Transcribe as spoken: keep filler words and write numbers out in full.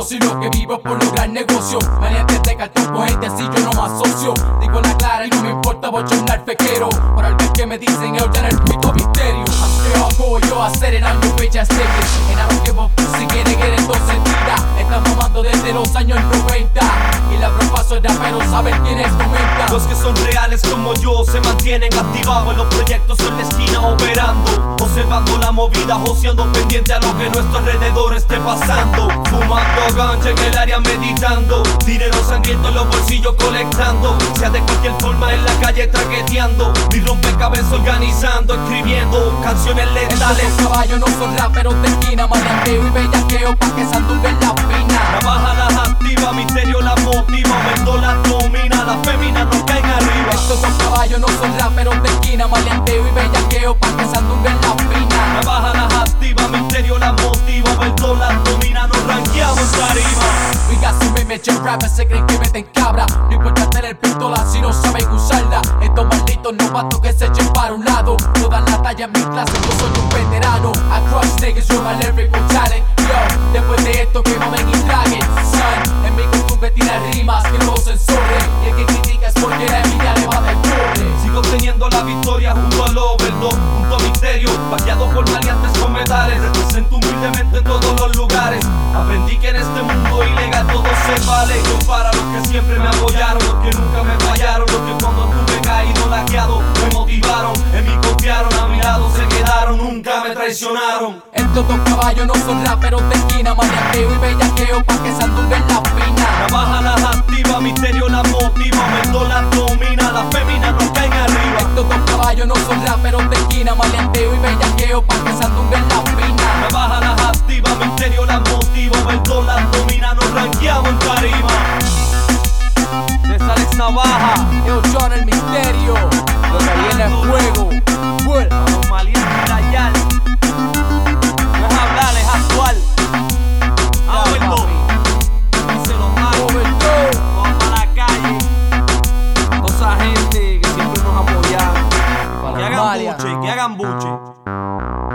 negocio, sino que vivo por lograr negocio. Maleantes de cartón con gente así yo no me asocio. Digo la clara y no me importa bochornar fequero. Por algo que me dicen yo ya en el puto misterio. I'm straight go, yo I said it, I'm your bitch, I stick it. And I don't give a fuck si quiere que entonces tira. Estamos mamando desde los años noventa. Y la propaso era pero saben quiénes comentan. Los que son reales como yo se mantienen activados en los proyectos en la esquina operando, observando la movida, joseando pendiente a lo que nuestro alrededor esté pasando. Fumando ganja en el área meditando, dinero sangriento en los bolsillos colectando, sea de cualquier forma en la calle traqueteando, mi rompecabezas organizando, escribiendo canciones letales. Estos caballos no son raperos de esquina, maleanteo y bellaqueo pa' que Sandunga en la pina. Navaja las activa, misterio las motiva, Mendo las domina, las féminas nos caen arriba. Estos dos caballos no son raperos de esquina, maleanteo y bellaqueo pa' que Sandunga en la pina. Navaja las activa, misterio las motiva, Mendo las domina, nos ranqueamos arriba. We got some image rappers se creen que meten cabra. No importa tener pistola si no saben usarla. Estos malditos novatos que se echen para un lado no dan la talla en mi clase, yo soy un veterano. I crush niggas, you're my lyrical talent. Yo, después de esto que mamen y traguen, son. En mi costumbre tirar rimas que no se ensorden. Y el que critica es porque la envidia le va del pobre. Sigo teniendo la victoria junto al Overdog, junto a Misterio, vaqueado por maleantes con metales. Represento humildemente en todos los lugares. Aprendí que en este mundo ilegal todo se vale. Yo para los que siempre me apoyaron, los que nunca me fallaron, los que cuando tuve caído laqueado me motivaron, en mí confiaron, a mi lado se quedaron, nunca me traicionaron. Estos dos caballos no son raperos de esquina, maleanteo y bellaqueo pa' que Sandunga en la pina. Navaja las activa, Misterio las motiva, Mendo las domina, las féminas nos caen arriba. Estos dos caballos no son raperos de esquina, maleanteo y bellaqueo pa' que Sandunga en la pina. Navaja las activa, Misterio las motiva, Mendo las domina, nos ranqueamos en tarima. César Ex Navaja, Yo John el misterio, lo que viene es fuego. Full. a los maleantes de Ayal. No es hablar, es actuar. A Overdog, díselo mal, Overdog. vamos para la calle. Toda esa gente que siempre nos apoya. Que hagan Malia. buche, que hagan buche.